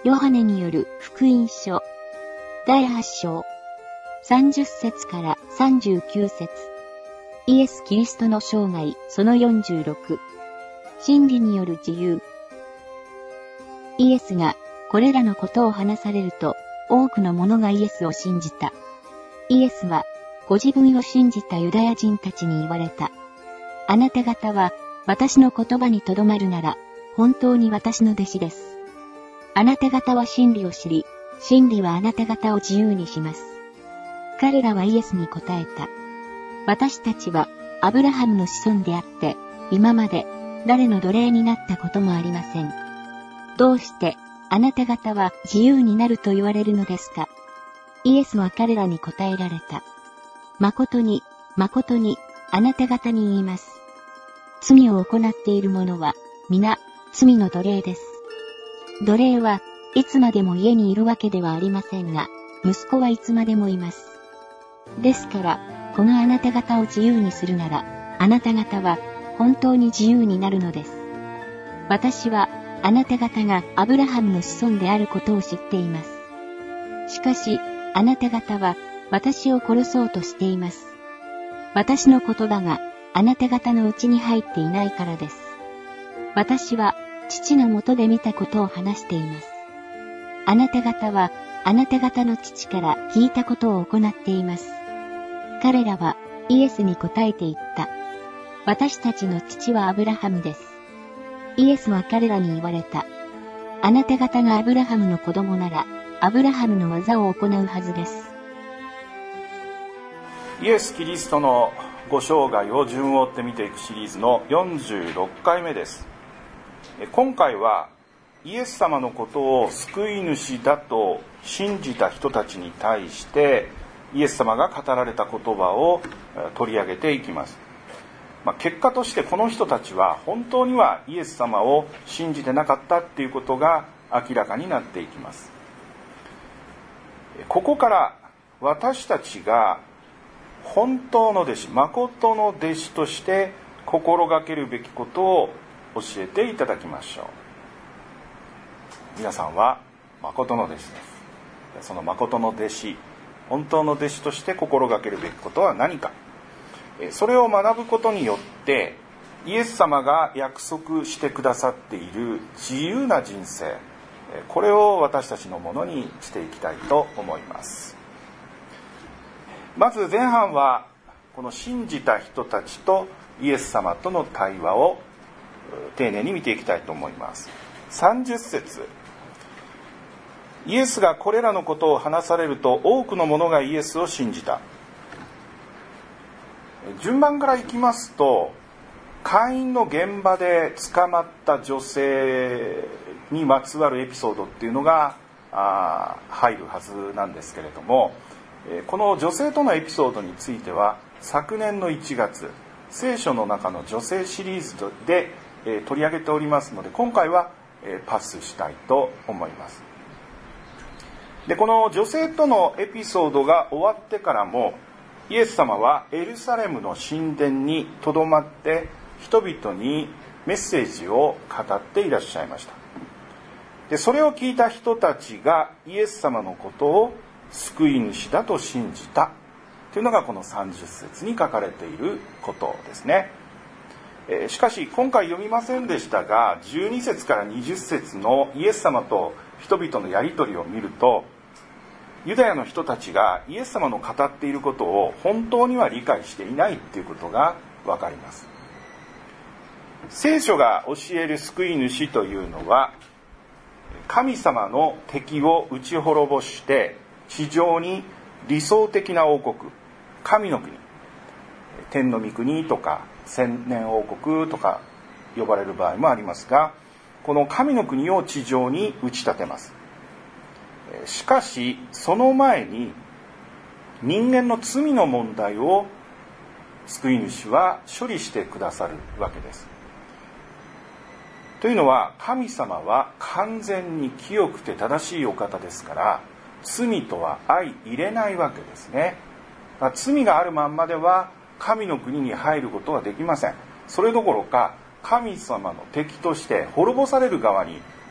ヨハネによる福音書第8章30節から39節。イエス・キリストの生涯その46。真理による自由。イエスがこれらのことを話されると、多くの者がイエスを信じた。イエスはご自分を信じたユダヤ人たちに言われた。あなた方は私の言葉にとどまるなら、本当に私の弟子です。あなた方は真理を知り、真理はあなた方を自由にします。彼らはイエスに答えた。私たちはアブラハムの子孫であって、今まで誰の奴隷になったこともありません。どうしてあなた方は自由になると言われるのですか？イエスは彼らに答えられた。誠に、誠に、あなた方に言います。罪を行っている者は、皆、罪の奴隷です。奴隷はいつまでも家にいるわけではありませんが、息子はいつまでもいます。ですから、このあなた方を自由にするなら、あなた方は本当に自由になるのです。私は、あなた方がアブラハムの子孫であることを知っています。しかし、あなた方は私を殺そうとしています。私の言葉があなた方のうちに入っていないからです。私は父のもとで見たことを話しています。あなた方はあなた方の父から聞いたことを行っています。彼らはイエスに答えて言った。私たちの父はアブラハムです。イエスは彼らに言われた。あなた方がアブラハムの子供なら、アブラハムの技を行うはずです。 イエス・キリストのご生涯を順を追って見ていくシリーズの46回目です。今回はイエス様のことを救い主だと信じた人たちに対してイエス様が語られた言葉を取り上げていきます。結果としてこの人たちは本当にはイエス様を信じてなかったっていうことが明らかになっていきます。ここから私たちが本当の弟子、誠の弟子として心がけるべきことを教えていただきましょう。皆さんは誠の弟子です。その誠の弟子、本当の弟子として心がけるべきことは何か。それを学ぶことによってイエス様が約束してくださっている自由な人生、これを私たちのものにしていきたいと思います。まず前半はこの信じた人たちとイエス様との対話を丁寧に見ていきたいと思います。30節。イエスがこれらのことを話されると多くの者がイエスを信じた。順番からいきますと、会員の現場で捕まった女性にまつわるエピソードっていうのが入るはずなんですけれども、この女性とのエピソードについては昨年の1月聖書の中の女性シリーズで取り上げておりますので、今回はパスしたいと思います。で、この女性とのエピソードが終わってからもイエス様はエルサレムの神殿にとどまって人々にメッセージを語っていらっしゃいました。で、それを聞いた人たちがイエス様のことを救い主だと信じたというのがこの30節に書かれていることですね。しかし今回読みませんでしたが、12節から20節のイエス様と人々のやり取りを見ると、ユダヤの人たちがイエス様の語っていることを本当には理解していないということがわかります。聖書が教える救い主というのは、神様の敵を打ち滅ぼして地上に理想的な王国、神の国、天の御国とか千年王国とか呼ばれる場合もありますが、この神の国を地上に打ち立てます。しかしその前に人間の罪の問題を救い主は処理してくださるわけです。というのは、神様は完全に清くて正しいお方ですから、罪とは相入れないわけですね。罪があるまんまでは神の国に入ることはできません。それどころか神様の敵として滅ぼされる側に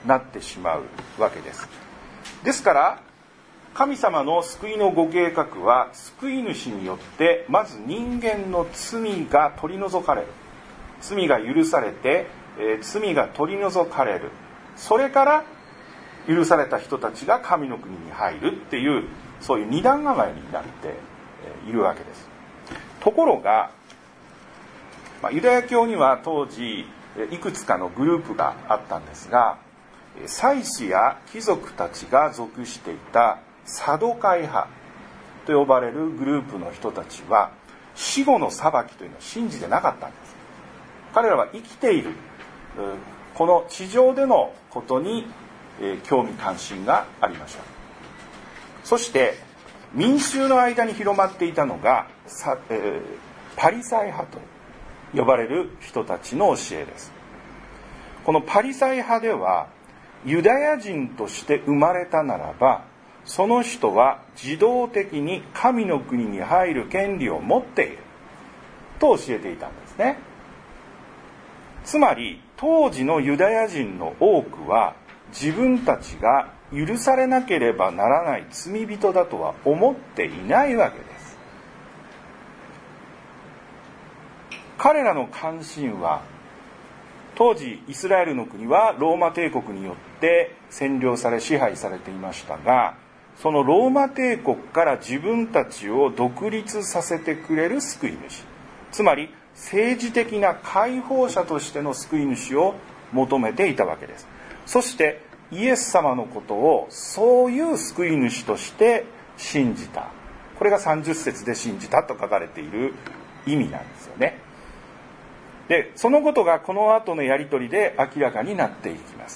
なってしまうわけです。ですから神様の救いのご計画は救い主によってまず人間の罪が取り除かれる、罪が許されて、罪が取り除かれる、それから許された人たちが神の国に入るっていう、そういう二段構えになっているわけです。ところが、ユダヤ教には当時いくつかのグループがあったんですが、祭司や貴族たちが属していたサドカイ派と呼ばれるグループの人たちは死後の裁きというのを信じてなかったんです。彼らは生きているこの地上でのことに興味関心がありました。そして民衆の間に広まっていたのがパリサイ派と呼ばれる人たちの教えです。このパリサイ派ではユダヤ人として生まれたならばその人は自動的に神の国に入る権利を持っていると教えていたんですね。つまり当時のユダヤ人の多くは自分たちが許されなければならない罪人だとは思っていないわけです。彼らの関心は、当時イスラエルの国はローマ帝国によって占領され支配されていましたが、そのローマ帝国から自分たちを独立させてくれる救い主、つまり政治的な解放者としての救い主を求めていたわけです。そしてイエス様のことをそういう救い主として信じた。これが30節で信じたと書かれている意味なんですよね。で、そのことがこの後のやり取りで明らかになっていきます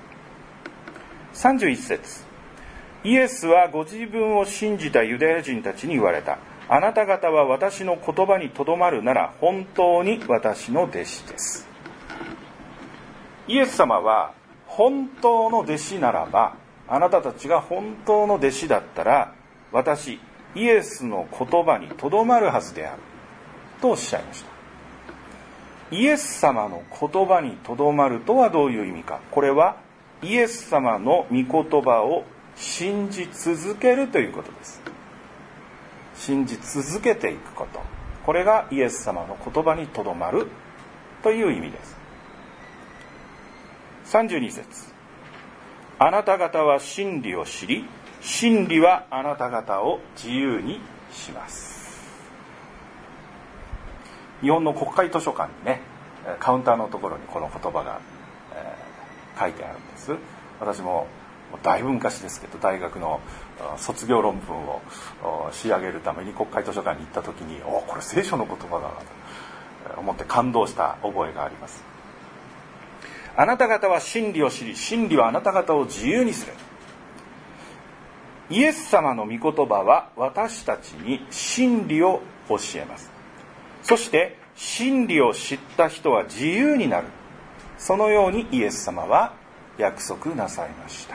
。31節、イエスはご自分を信じたユダヤ人たちに言われた。あなた方は私の言葉にとどまるなら本当に私の弟子です。イエス様は本当の弟子ならば、あなたたちが本当の弟子だったら、私イエスの言葉にとどまるはずであるとおっしゃいました。イエス様の言葉にとどまるとはどういう意味か。これはイエス様の御言葉を信じ続けるということです。信じ続けていくこと、これがイエス様の言葉にとどまるという意味です。32節、あなた方は真理を知り、真理はあなた方を自由にします。日本の国会図書館にね、カウンターのところにこの言葉が、書いてあるんです。私もだいぶ昔ですけど、大学の卒業論文を仕上げるために国会図書館に行った時に、これ聖書の言葉だなと思って感動した覚えがあります。あなた方は真理を知り、真理はあなた方を自由にする。イエス様の御言葉は私たちに真理を教えます。そして真理を知った人は自由になる。そのようにイエス様は約束なさいました。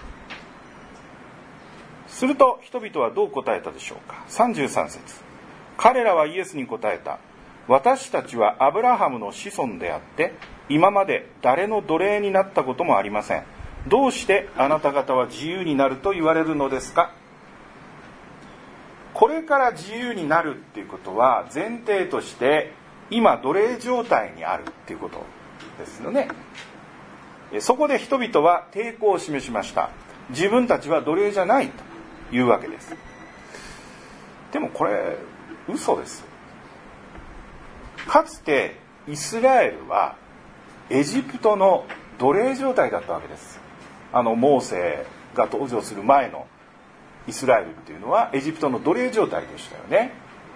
すると人々はどう答えたでしょうか。33節、彼らはイエスに答えた。私たちはアブラハムの子孫であって、今まで誰の奴隷になったこともありません。どうしてあなた方は自由になると言われるのですか。これから自由になるっていうことは前提として今奴隷状態にあるっていうことですよね。そこで人々は抵抗を示しました。自分たちは奴隷じゃないというわけです。でもこれ嘘です。かつてイスラエルはエジプトの奴隷状態だったわけです。モーセが登場する前のイスラエルっていうのはエジプトの奴隷状態でしたよね。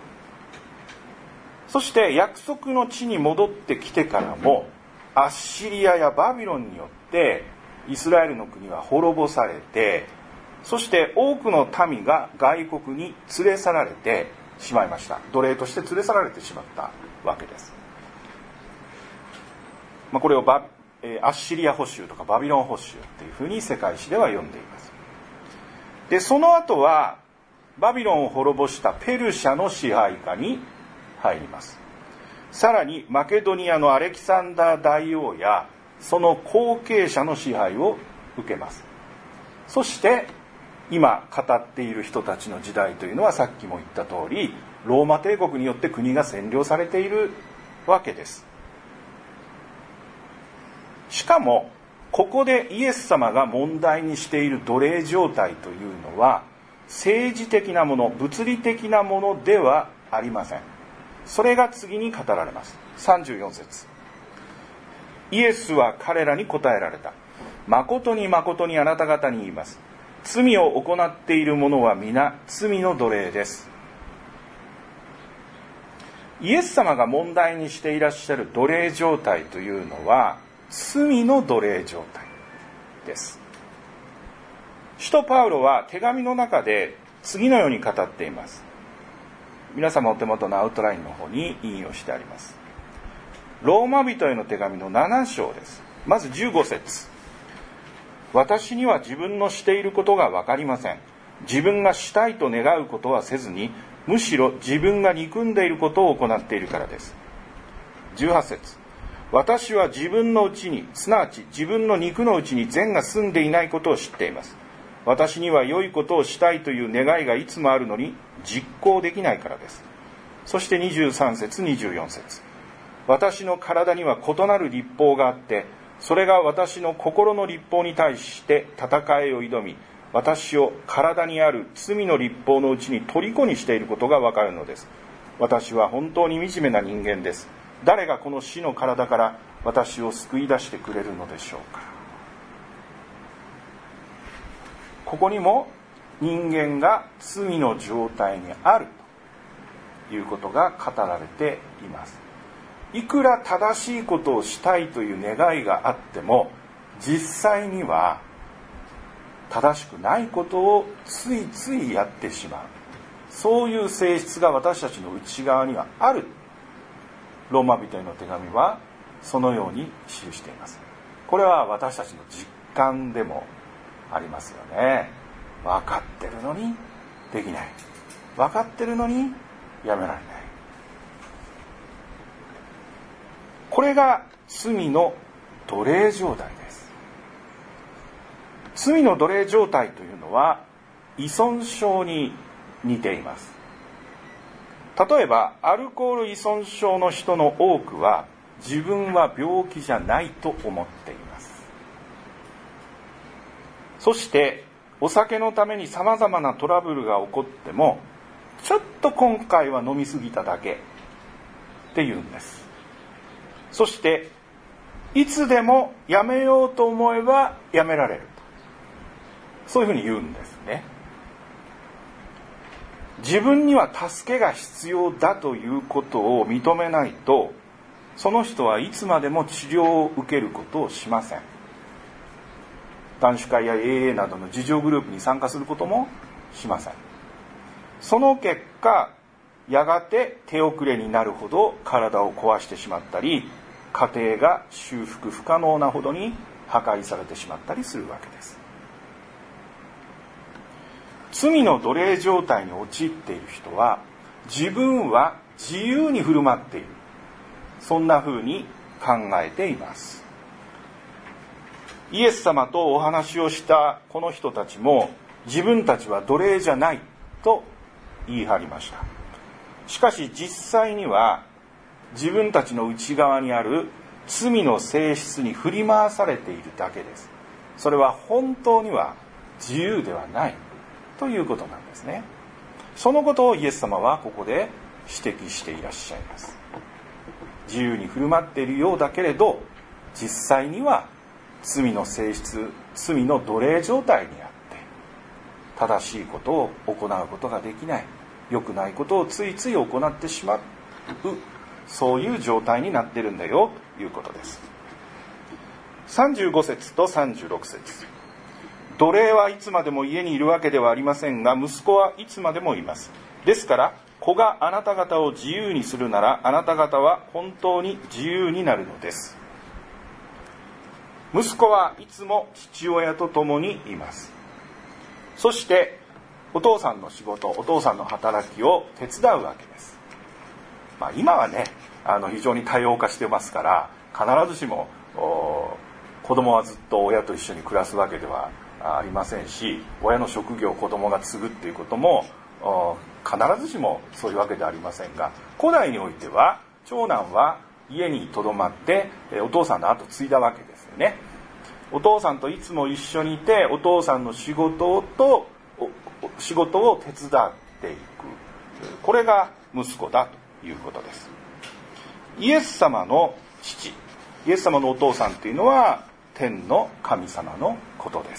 そして約束の地に戻ってきてからもアッシリアやバビロンによってイスラエルの国は滅ぼされて、そして多くの民が外国に連れ去られてしまいました。奴隷として連れ去られてしまったわけです。これをアッシリア捕囚とかバビロン捕囚っていうふうに世界史では呼んでいます。で、その後はバビロンを滅ぼしたペルシャの支配下に入ります。さらにマケドニアのアレキサンダー大王やその後継者の支配を受けます。そして今語っている人たちの時代というのは、さっきも言った通りローマ帝国によって国が占領されているわけです。しかもここでイエス様が問題にしている奴隷状態というのは、政治的なもの、物理的なものではありません。それが次に語られます。34節。イエスは彼らに答えられた。誠に誠にあなた方に言います。罪を行っている者は皆罪の奴隷です。イエス様が問題にしていらっしゃる奴隷状態というのは、罪の奴隷状態です。使徒パウロは手紙の中で次のように語っています。皆様お手元のアウトラインの方に引用してあります。ローマ人への手紙の7章です。まず15節。私には自分のしていることが分かりません。自分がしたいと願うことはせずに、むしろ自分が憎んでいることを行っているからです。18節。私は自分のうちに、すなわち自分の肉のうちに善が住んでいないことを知っています。私には良いことをしたいという願いがいつもあるのに実行できないからです。そして23節24節。私の体には異なる律法があって、それが私の心の律法に対して戦いを挑み、私を体にある罪の律法のうちに虜にしていることがわかるのです。私は本当に惨めな人間です。誰がこの死の体から私を救い出してくれるのでしょうか。ここにも人間が罪の状態にあるということが語られています。いくら正しいことをしたいという願いがあっても、実際には正しくないことをついついやってしまう、そういう性質が私たちの内側にはある。ローマ人への手紙はそのように記しています。これは私たちの実感でもありますよね。分かってるのにできない、分かってるのにやめられない。これが罪の奴隷状態です。罪の奴隷状態というのは依存症に似ています。例えばアルコール依存症の人の多くは自分は病気じゃないと思っています。そしてお酒のためにさまざまなトラブルが起こっても、ちょっと今回は飲み過ぎただけって言うんです。そしていつでもやめようと思えばやめられると、そういうふうに言うんですね。自分には助けが必要だということを認めないと、その人はいつまでも治療を受けることをしません。男子会や AA などの自助グループに参加することもしません。その結果、やがて手遅れになるほど体を壊してしまったり、家庭が修復不可能なほどに破壊されてしまったりするわけです。罪の奴隷状態に陥っている人は、自分は自由に振る舞っている、そんな風に考えています。イエス様とお話をしたこの人たちも、自分たちは奴隷じゃないと言い張りました。しかし実際には自分たちの内側にある罪の性質に振り回されているだけです。それは本当には自由ではないということなんですね。そのことをイエス様はここで指摘していらっしゃいます。自由に振る舞っているようだけれど、実際には罪の性質、罪の奴隷状態にあって、正しいことを行うことができない、良くないことをついつい行ってしまう、そういう状態になっているんだよということです。35節と36節。奴隷はいつまでも家にいるわけではありませんが、息子はいつまでもいます。ですから子があなた方を自由にするなら、あなた方は本当に自由になるのです。息子はいつも父親と共にいます。そしてお父さんの仕事、お父さんの働きを手伝うわけです。今はね、非常に多様化してますから、必ずしも子供はずっと親と一緒に暮らすわけではありませんし、親の職業を子供が継ぐっていうことも必ずしもそういうわけではありませんが、古代においては長男は家にとどまってお父さんの後を継いだわけですよね。お父さんといつも一緒にいて、お父さんの仕事を手伝っていく、これが息子だということです。イエス様の父、イエス様のお父さんというのは天の神様のことです。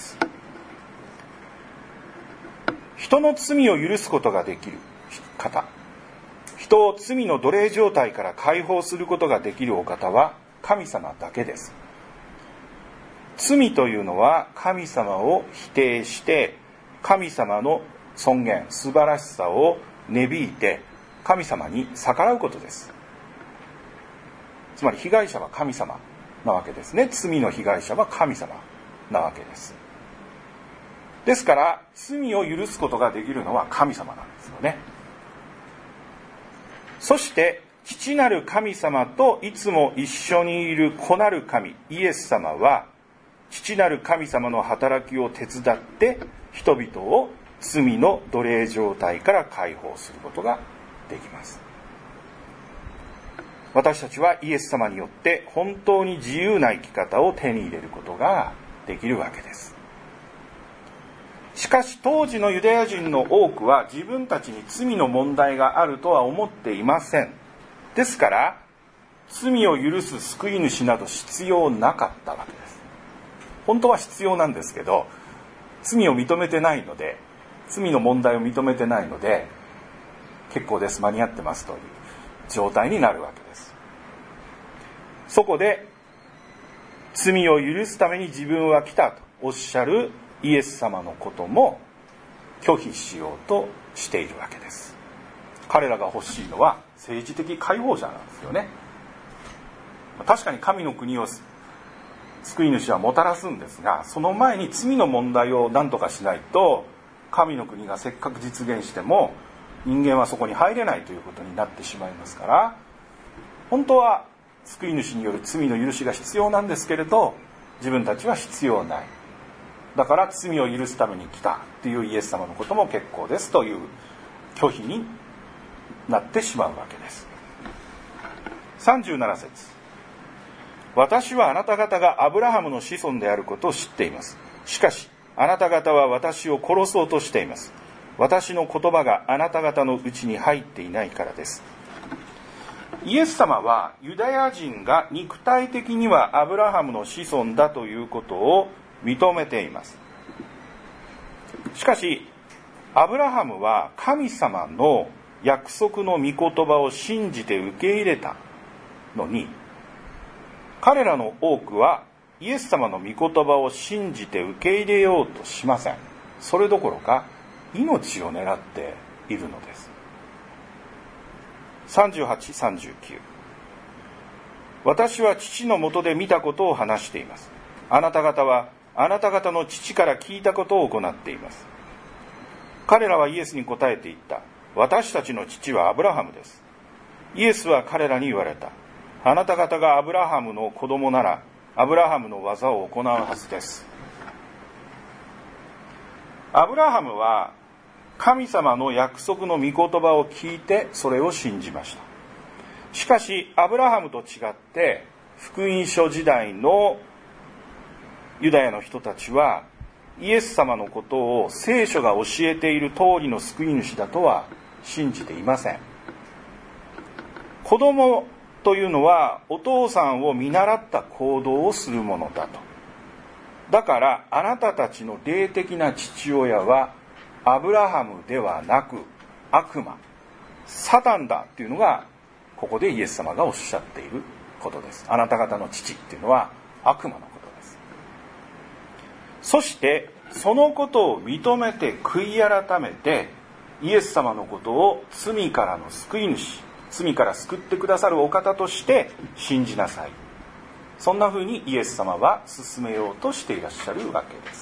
人の罪を許すことができる方、人を罪の奴隷状態から解放することができるお方は神様だけです。罪というのは神様を否定して神様の尊厳、素晴らしさを値引いて神様に逆らうことです。つまり被害者は神様なわけですね。罪の被害者は神様なわけです。ですから罪を許すことができるのは神様なんですよね。そして父なる神様といつも一緒にいる子なる神イエス様は、父なる神様の働きを手伝って人々を罪の奴隷状態から解放することができます。私たちはイエス様によって本当に自由な生き方を手に入れることができるわけです。しかし当時のユダヤ人の多くは自分たちに罪の問題があるとは思っていません。ですから罪を許す救い主など必要なかったわけです。本当は必要なんですけど、罪を認めてないので、罪の問題を認めてないので、結構です、間に合ってますという状態になるわけです。そこで罪を許すために自分は来たとおっしゃるイエス様のことも拒否しようとしているわけです。彼らが欲しいのは政治的解放者なんですよね。確かに神の国を救い主はもたらすんですが、その前に罪の問題を何とかしないと神の国がせっかく実現しても人間はそこに入れないということになってしまいますから、本当は救い主による罪の許しが必要なんですけれど、自分たちは必要ない。だから罪を許すために来たというイエス様のことも結構ですという拒否になってしまうわけです。37節、私はあなた方がアブラハムの子孫であることを知っています。しかしあなた方は私を殺そうとしています。私の言葉があなた方のうちに入っていないからです。イエス様はユダヤ人が肉体的にはアブラハムの子孫だということを認めています。しかしアブラハムは神様の約束の御言葉を信じて受け入れたのに、彼らの多くはイエス様の御言葉を信じて受け入れようとしません。それどころか命を狙っているのです。38、39、私は父のもとで見たことを話しています。あなた方はあなた方の父から聞いたことを行っています。彼らはイエスに答えて言った。私たちの父はアブラハムです。イエスは彼らに言われた。あなた方がアブラハムの子供ならアブラハムの技を行うはずです。アブラハムは神様の約束の御言葉を聞いてそれを信じました。しかしアブラハムと違って福音書時代のユダヤの人たちはイエス様のことを聖書が教えている通りの救い主だとは信じていません。子供というのはお父さんを見習った行動をするものだと。だからあなたたちの霊的な父親はアブラハムではなく悪魔、サタンだというのがここでイエス様がおっしゃっていることです。あなた方の父っていうのは悪魔のことです。そしてそのことを認めて悔い改めてイエス様のことを罪からの救い主、罪から救ってくださるお方として信じなさい。そんな風にイエス様は進めようとしていらっしゃるわけです。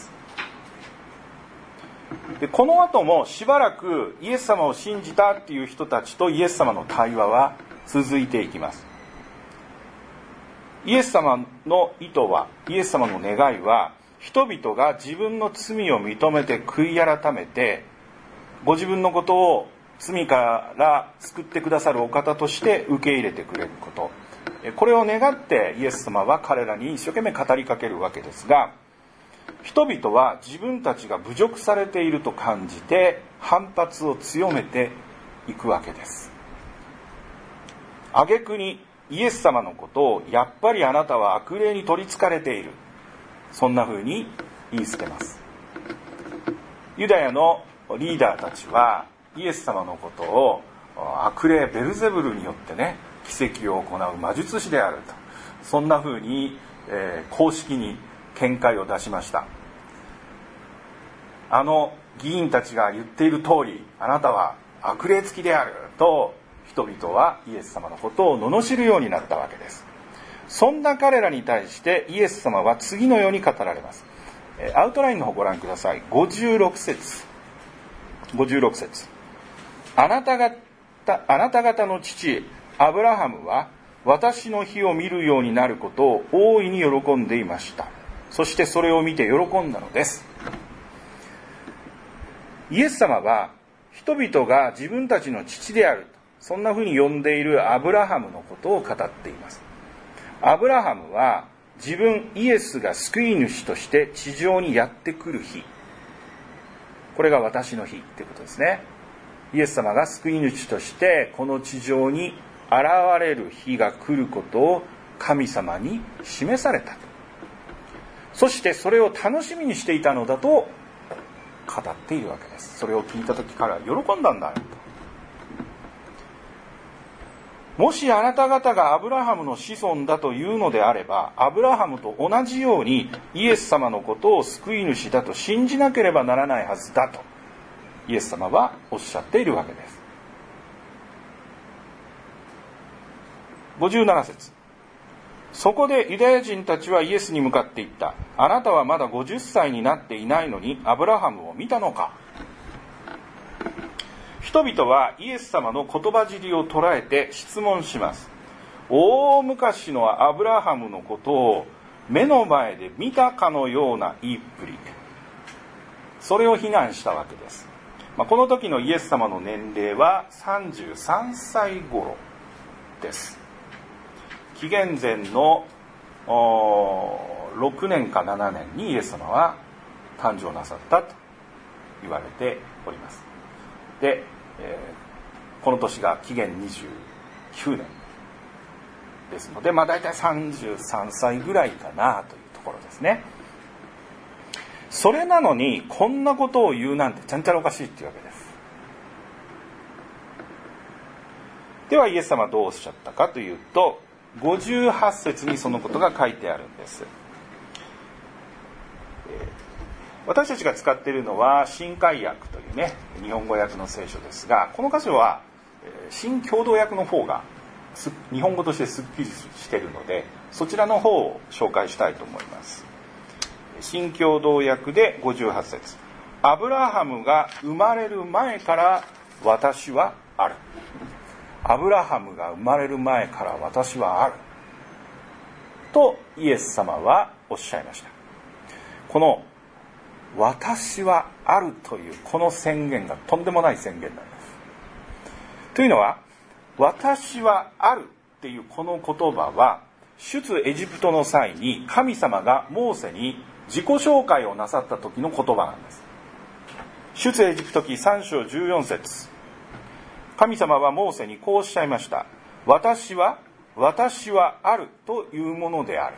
でこの後もしばらくイエス様を信じたっていう人たちとイエス様の対話は続いていきます。 イエス様の意図は、イエス様の願いは、人々が自分の罪を認めて悔い改めて、ご自分のことを罪から救ってくださるお方として受け入れてくれること、これを願ってイエス様は彼らに一生懸命語りかけるわけですが、人々は自分たちが侮辱されていると感じて反発を強めていくわけです。挙句にイエス様のことを、やっぱりあなたは悪霊に取りつかれている、そんな風に言いつけます。ユダヤのリーダーたちはイエス様のことを悪霊ベルゼブルによってね、奇跡を行う魔術師であると、そんな風に、公式に見解を出しました。あの議員たちが言っている通り、あなたは悪霊付きであると、人々はイエス様のことを罵るようになったわけです。そんな彼らに対してイエス様は次のように語られます。アウトラインの方ご覧ください。56節。あなた方の父アブラハムは私の日を見るようになることを大いに喜んでいました。そしてそれを見て喜んだのです。イエス様は人々が自分たちの父である、そんなふうに呼んでいるアブラハムのことを語っています。アブラハムは自分イエスが救い主として地上にやってくる日、これが私の日ということですね。イエス様が救い主としてこの地上に現れる日が来ることを神様に示された。そしてそれを楽しみにしていたのだと語っているわけです。それを聞いた時から喜んだんだと。もしあなた方がアブラハムの子孫だというのであれば、アブラハムと同じようにイエス様のことを救い主だと信じなければならないはずだとイエス様はおっしゃっているわけです。57節。そこでユダヤ人たちはイエスに向かって言った。あなたはまだ50歳になっていないのにアブラハムを見たのか。人々はイエス様の言葉尻を捉えて質問します。大昔のアブラハムのことを目の前で見たかのような言いっぷり、それを非難したわけです。この時のイエス様の年齢は33歳頃です。紀元前の6年か7年にイエス様は誕生なさったと言われております。で、この年が紀元29年ですので、だいたい33歳ぐらいかなというところですね。それなのにこんなことを言うなんてちゃんちゃらおかしいっていうわけです。ではイエス様はどうおっしゃったかというと、58節にそのことが書いてあるんです。私たちが使っているのは新海訳というね、日本語訳の聖書ですが、この箇所は新共同訳の方が日本語としてすっきりしているので、そちらの方を紹介したいと思います。新共同訳で58節。アブラハムが生まれる前から私はある。アブラハムが生まれる前から私はあるとイエス様はおっしゃいました。この私はあるというこの宣言がとんでもない宣言なんです。というのは、私はあるっていうこの言葉は、出エジプトの際に神様がモーセに自己紹介をなさった時の言葉なんです。出エジプト記3章14節。神様はモーセにこうおっしゃいました。私はあるというものである。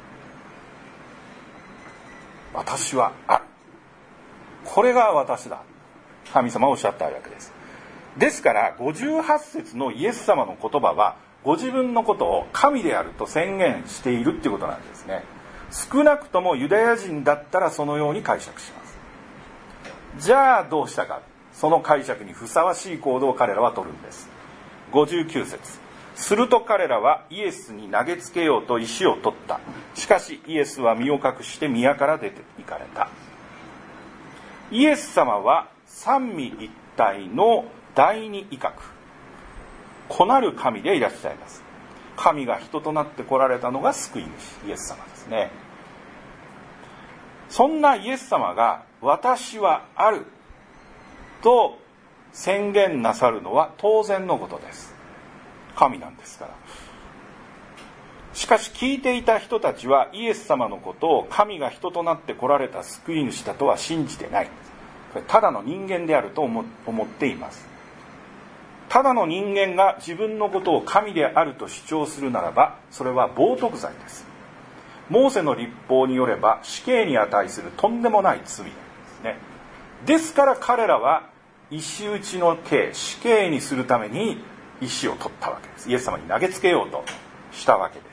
私はある。これが私だ。神様はおっしゃったわけです。ですから58節のイエス様の言葉は、ご自分のことを神であると宣言しているっていうことなんですね。少なくともユダヤ人だったらそのように解釈します。じゃあどうしたか。その解釈にふさわしい行動を彼らは取るんです。59節。すると彼らはイエスに投げつけようと石を取った。しかしイエスは身を隠して宮から出て行かれた。イエス様は三位一体の第二位格、子なる神でいらっしゃいます。 神が人となって来られたのが救い主イエス様ですね。そんなイエス様が私はあると宣言なさるのは当然のことです。神なんですから。しかし聞いていた人たちはイエス様のことを神が人となって来られた救い主だとは信じてない。ただの人間であると思っています。ただの人間が自分のことを神であると主張するならば、それは冒涜罪です。モーセの律法によれば死刑に値するとんでもない罪ですね。ですから彼らは石打ちの刑、死刑にするために石を取ったわけです。イエス様に投げつけようとしたわけです。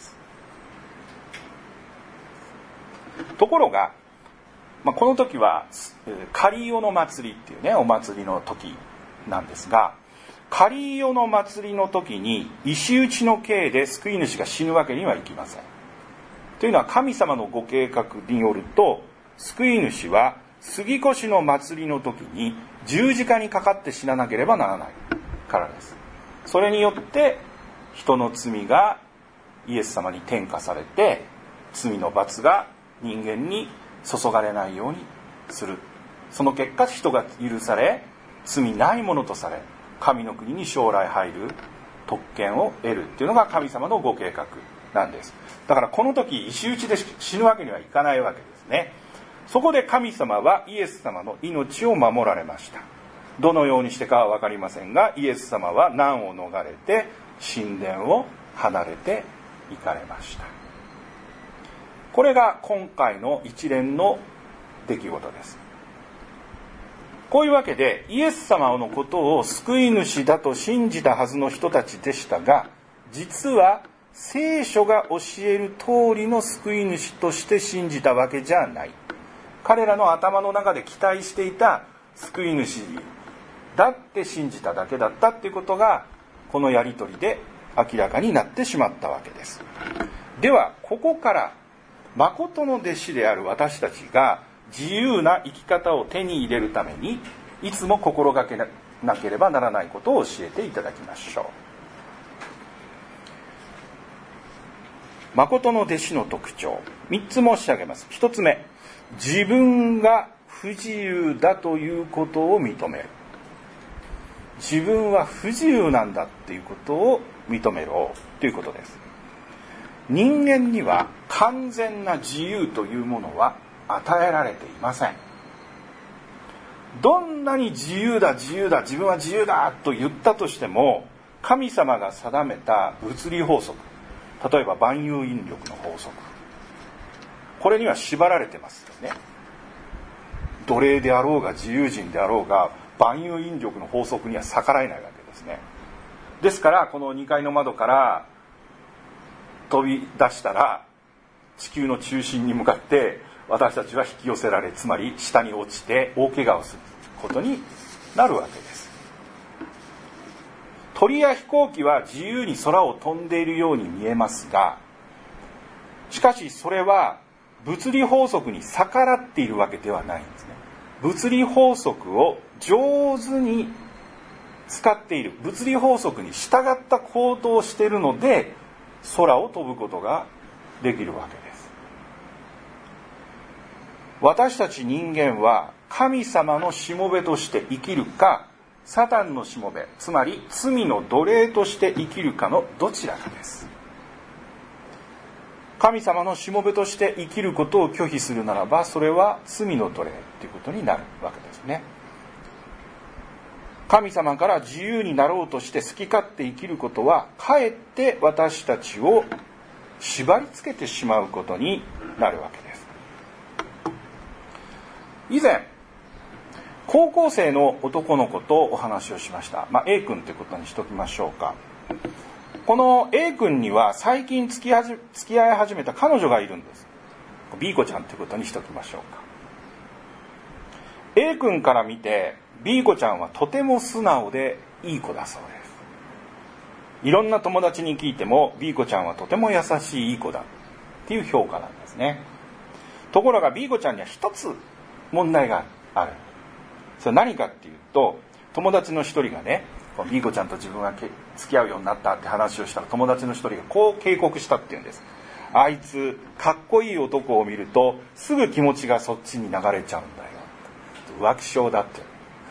ところが、この時はカリオの祭りっていうね、お祭りの時なんですが、カリオの祭りの時に石打ちの刑で救い主が死ぬわけにはいきません。というのは神様のご計画によると、救い主は杉越の祭りの時に十字架にかかって死ななければならないからです。それによって人の罪がイエス様に転嫁されて、罪の罰が人間に注がれないようにする。その結果人が許され、罪ないものとされ、神の国に将来入る特権を得るっていうのが神様のご計画なんです。だからこの時石打ちで死ぬわけにはいかないわけですね。そこで神様はイエス様の命を守られました。どのようにしてかは分かりませんが、イエス様は難を逃れて神殿を離れて行かれました。これが今回の一連の出来事です。こういうわけでイエス様のことを救い主だと信じたはずの人たちでしたが、実は聖書が教える通りの救い主として信じたわけじゃない。彼らの頭の中で期待していた救い主だって信じただけだったっていうことが、このやり取りで明らかになってしまったわけです。ではここから誠の弟子である私たちが自由な生き方を手に入れるためにいつも心がけなければならないことを教えていただきましょう。誠の弟子の特徴、3つ申し上げます。1つ目、自分が不自由だということを認める。自分は不自由なんだということを認めろということです。人間には完全な自由というものは与えられていません。どんなに自由だ自由だ自分は自由だと言ったとしても、神様が定めた物理法則、例えば万有引力の法則、これには縛られてますよね。奴隷であろうが自由人であろうが万有引力の法則には逆らえないわけですね。ですからこの2階の窓から飛び出したら地球の中心に向かって私たちは引き寄せられ、つまり下に落ちて大怪我をすることになるわけです。鳥や飛行機は自由に空を飛んでいるように見えますが、しかしそれは物理法則に逆らっているわけではないんですね。物理法則を上手に使っている、物理法則に従った行動をしているので空を飛ぶことができるわけです。私たち人間は神様のしもべとして生きるか、サタンのしもべ、つまり罪の奴隷として生きるかのどちらかです。神様のしもべとして生きることを拒否するならば、それは罪の奴隷ということになるわけですね。神様から自由になろうとして好き勝手生きることは、かえって私たちを縛り付けてしまうことになるわけです。以前高校生の男の子とお話をしました。A 君ということにしときましょうか。この A 君には最近付き合い始めた彼女がいるんです。 B 子ちゃんということにしときましょうか。 A 君から見て B 子ちゃんはとても素直でいい子だそうです。いろんな友達に聞いても B 子ちゃんはとても優しいいい子だっていう評価なんですね。ところが B 子ちゃんには一つ問題がある。それ何かっていうと、友達の一人がね、 B 子ちゃんと自分が付き合うようになったって話をしたら、友達の一人がこう警告したっていうんです。あいつかっこいい男を見るとすぐ気持ちがそっちに流れちゃうんだよ、浮気性だって。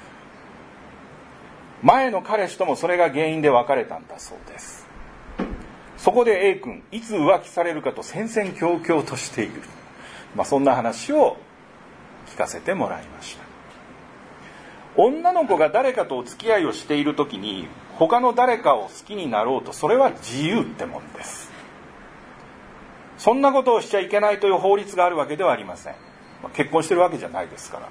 前の彼氏ともそれが原因で別れたんだそうです。そこで A 君、いつ浮気されるかと戦々恐々としている、そんな話を聞かせてもらいました。女の子が誰かとお付き合いをしているときに他の誰かを好きになろうと、それは自由ってもんです。そんなことをしちゃいけないという法律があるわけではありません。結婚してるわけじゃないですから。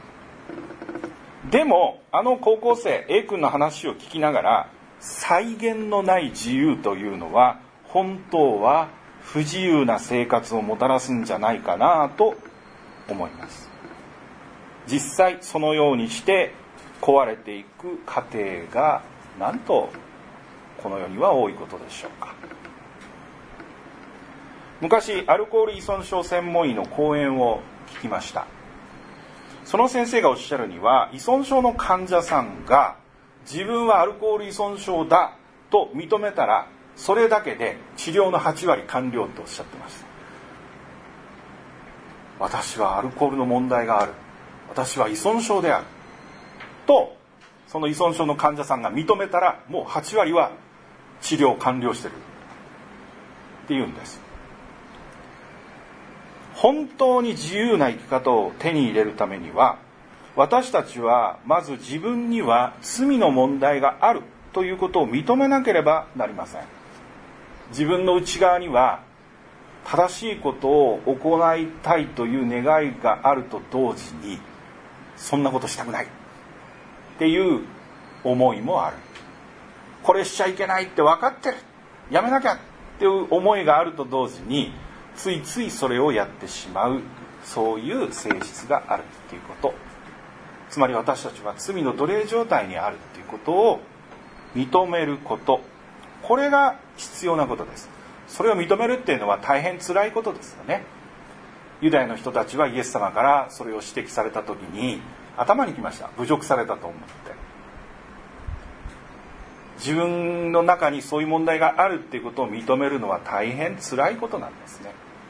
でも高校生 A 君の話を聞きながら、際限のない自由というのは本当は不自由な生活をもたらすんじゃないかなと思います。実際そのようにして壊れていく過程がなんとこの世には多いことでしょうか。昔アルコール依存症専門医の講演を聞きました。その先生がおっしゃるには、依存症の患者さんが自分はアルコール依存症だと認めたら、それだけで治療の8割完了とおっしゃってました。私はアルコールの問題がある、私は依存症であると、その依存症の患者さんが認めたら、もう8割は治療完了してるっていうんです。本当に自由な生き方を手に入れるためには、私たちはまず自分には罪の問題があるということを認めなければなりません。自分の内側には正しいことを行いたいという願いがあると同時に、そんなことしたくないっていう思いもある。これしちゃいけないって分かってる、やめなきゃっていう思いがあると同時に、ついついそれをやってしまう、そういう性質があるっていうこと。つまり私たちは罪の奴隷状態にあるっていうことを認めること、これが必要なことです。それを認めるっていうのは大変辛いことですよね。ユダヤの人たちはイエス様からそれを指摘された時に頭にきました。侮辱されたと思って。自分の中にそういう問題があるっていうことを認めるのは大変辛いことなんですね。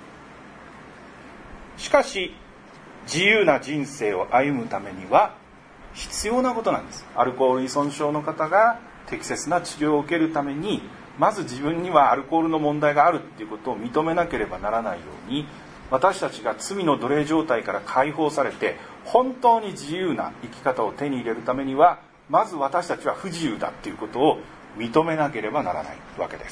しかし自由な人生を歩むためには必要なことなんです。アルコール依存症の方が適切な治療を受けるために、まず自分にはアルコールの問題があるっていうことを認めなければならないように、私たちが罪の奴隷状態から解放されて本当に自由な生き方を手に入れるためには、まず私たちは不自由だっていうことを認めなければならないわけです。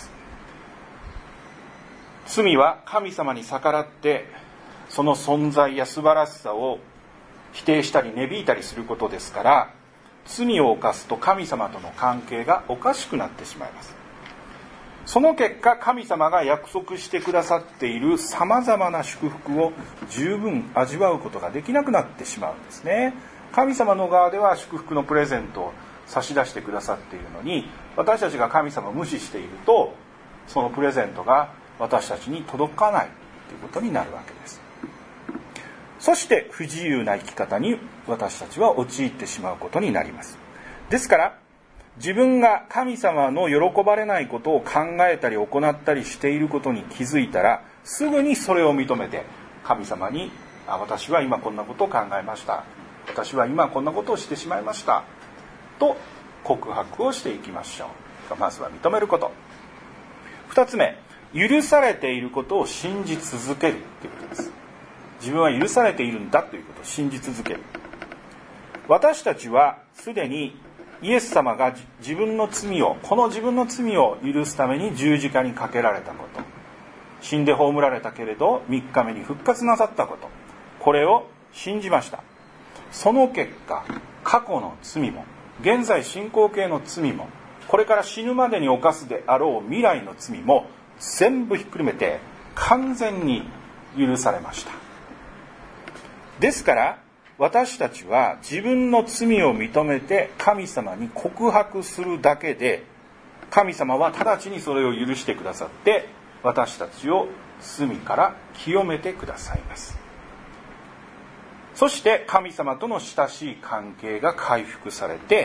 罪は神様に逆らってその存在や素晴らしさを否定したり値引いたりすることですから、罪を犯すと神様との関係がおかしくなってしまいます。その結果、神様が約束してくださっているさまざまな祝福を十分味わうことができなくなってしまうんですね。神様の側では祝福のプレゼントを差し出してくださっているのに、私たちが神様を無視していると、そのプレゼントが私たちに届かないということになるわけです。そして不自由な生き方に私たちは陥ってしまうことになります。ですから自分が神様の喜ばれないことを考えたり行ったりしていることに気づいたら、すぐにそれを認めて神様に、私は今こんなことを考えました、私は今こんなことをしてしまいましたと告白をしていきましょう。まずは認めること。2つ目、許されていることを信じ続けるということです。自分は許されているんだということを信じ続ける。私たちはすでにイエス様が自分の罪を許すために十字架にかけられたこと、死んで葬られたけれど3日目に復活なさったこと、これを信じました。その結果、過去の罪も現在進行形の罪もこれから死ぬまでに犯すであろう未来の罪も全部ひっくるめて完全に許されました。ですから私たちは自分の罪を認めて神様に告白するだけで、神様は直ちにそれを許してくださって私たちを罪から清めてくださいます。そして神様との親しい関係が回復されて、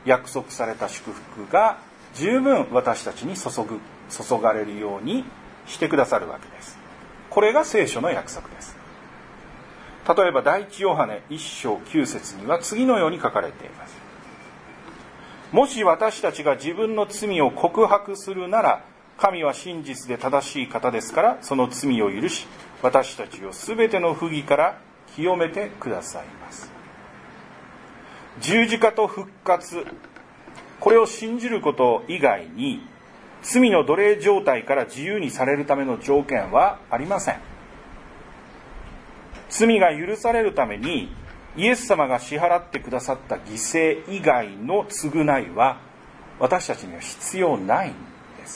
約束された祝福が十分私たちに注がれるようにしてくださるわけです。これが聖書の約束です。例えば第一ヨハネ1章9節には次のように書かれています。もし私たちが自分の罪を告白するなら、神は真実で正しい方ですから、その罪を許し、私たちをすべての不義から清めてくださいます。十字架と復活、これを信じること以外に、罪の奴隷状態から自由にされるための条件はありません。罪が許されるためにイエス様が支払ってくださった犠牲以外の償いは私たちには必要ないんです。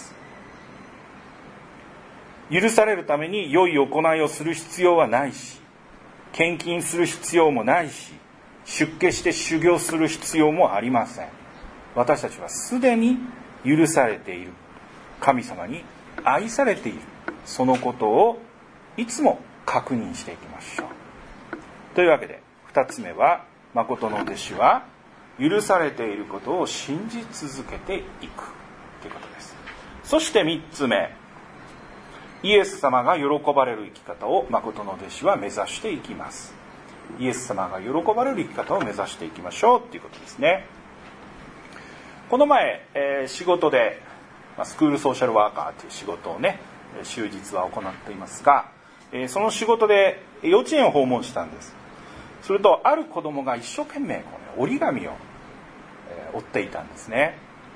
許されるために良い行いをする必要はないし、献金する必要もないし、出家して修行する必要もありません。私たちはすでに許されている、神様に愛されている、そのことをいつも確認していきましょう。というわけで2つ目は、誠の弟子は許されていることを信じ続けていくということです。そして3つ目、イエス様が喜ばれる生き方を誠の弟子は目指していきます。イエス様が喜ばれる生き方を目指していきましょうということですね。この前、仕事でスクールソーシャルワーカーという仕事をね、終日は行っていますが、その仕事で幼稚園を訪問したんです。するとある子供が一生懸命折り紙を折っていたんですね。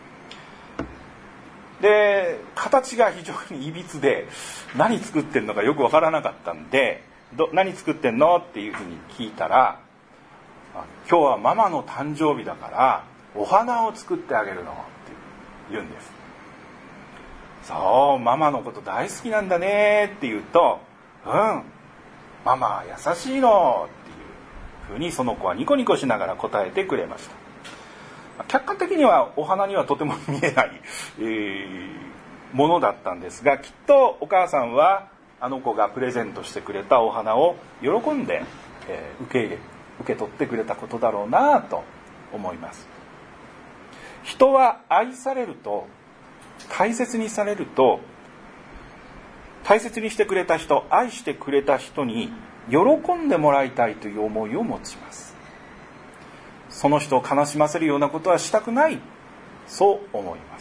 で、形が非常にいびつで何作ってんのかよくわからなかったんで、何作ってんのっていうふうに聞いたら、今日はママの誕生日だからお花を作ってあげるのって言うんです。そう、ママのこと大好きなんだねって言うと、ママは優しいのっていうふうにその子はニコニコしながら答えてくれました。客観的にはお花にはとても見えない、ものだったんですが、きっとお母さんはあの子がプレゼントしてくれたお花を喜んで、受け取ってくれたことだろうなと思います。人は愛されると、大切にされると、大切にしてくれた人、愛してくれた人に喜んでもらいたいという思いを持ちます。その人を悲しませるようなことはしたくない、そう思います。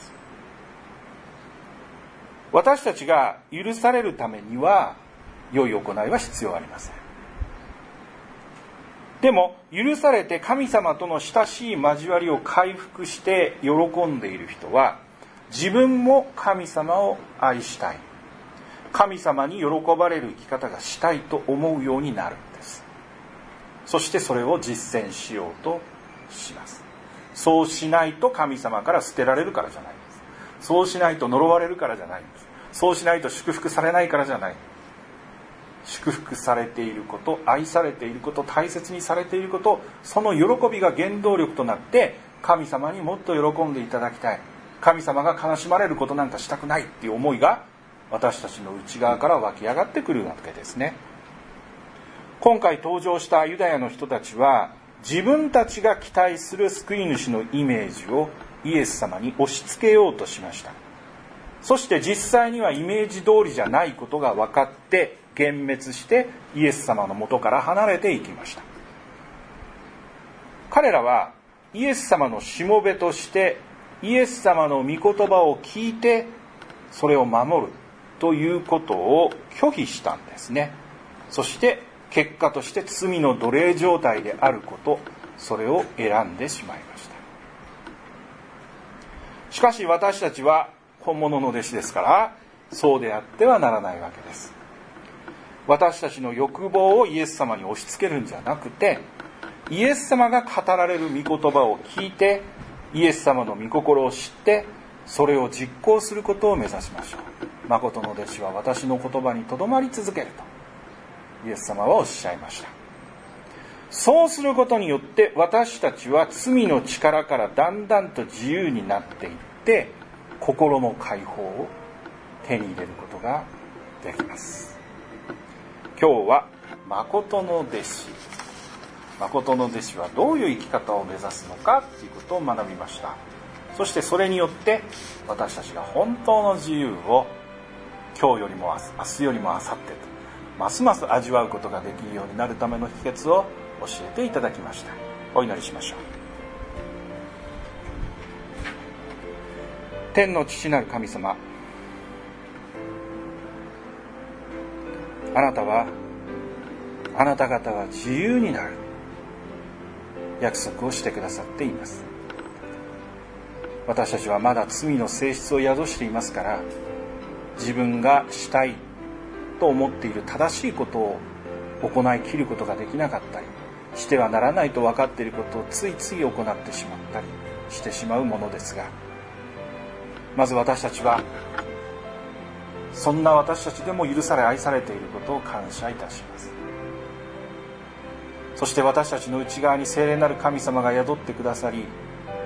私たちが許されるためには良い行いは必要ありません。でも許されて神様との親しい交わりを回復して喜んでいる人は、自分も神様を愛したい、神様に喜ばれる生き方がしたいと思うようになるんです。そしてそれを実践しようとします。そうしないと神様から捨てられるからじゃないんです。そうしないと呪われるからじゃないんです。そうしないと祝福されないからじゃない。祝福されていること、愛されていること、大切にされていること、その喜びが原動力となって神様にもっと喜んでいただきたい、神様が悲しまれることなんかしたくないっていう思いが私たちの内側から湧き上がってくるわけですね。今回登場したユダヤの人たちは、自分たちが期待する救い主のイメージをイエス様に押し付けようとしました。そして実際にはイメージ通りじゃないことが分かって幻滅してイエス様の元から離れていきました。彼らはイエス様のしもべとしてイエス様の御言葉を聞いてそれを守るということを拒否したんですね。そして結果として罪の奴隷状態であること、それを選んでしまいました。しかし私たちは本物の弟子ですから、そうであってはならないわけです。私たちの欲望をイエス様に押し付けるんじゃなくて、イエス様が語られる御言葉を聞いて、イエス様の御心を知ってそれを実行することを目指しましょう。誠の弟子は私の言葉にとどまり続けるとイエス様はおっしゃいました。そうすることによって私たちは罪の力からだんだんと自由になっていって、心の解放を手に入れることができます。今日は誠の弟子誠の弟子はどういう生き方を目指すのかということを学びました。そしてそれによって私たちが本当の自由を今日よりも明日よりも明後日とますます味わうことができるようになるための秘訣を教えていただきました。お祈りしましょう。天の父なる神様、あなた方は自由になる約束をしてくださっています。私たちはまだ罪の性質を宿していますから、自分がしたいと思っている正しいことを行い切ることができなかったり、してはならないと分かっていることをついつい行ってしまったりしてしまうものですが、まず私たちはそんな私たちでも許され愛されていることを感謝いたします。そして私たちの内側に聖霊なる神様が宿ってくださり、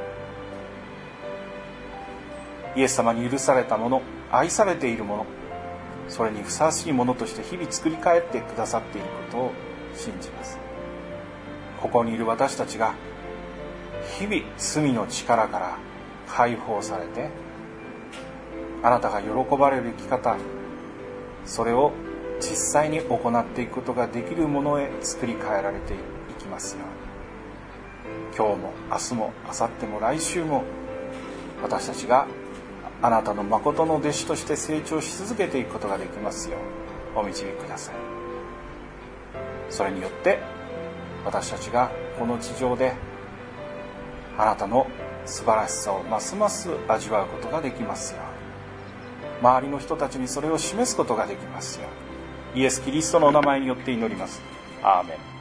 イエス様に許されたもの、愛されているもの、それにふさわしいものとして日々作り変えてくださっていることを信じます。ここにいる私たちが日々罪の力から解放されて、あなたが喜ばれる生き方、それを実際に行っていくことができるものへ作り変えられていきますように、今日も明日も明後日も来週も私たちがあなたの誠の弟子として成長し続けていくことができますようお導きください。それによって私たちがこの地上であなたの素晴らしさをますます味わうことができますように、周りの人たちにそれを示すことができますように、イエス・キリストのお名前によって祈ります。アーメン。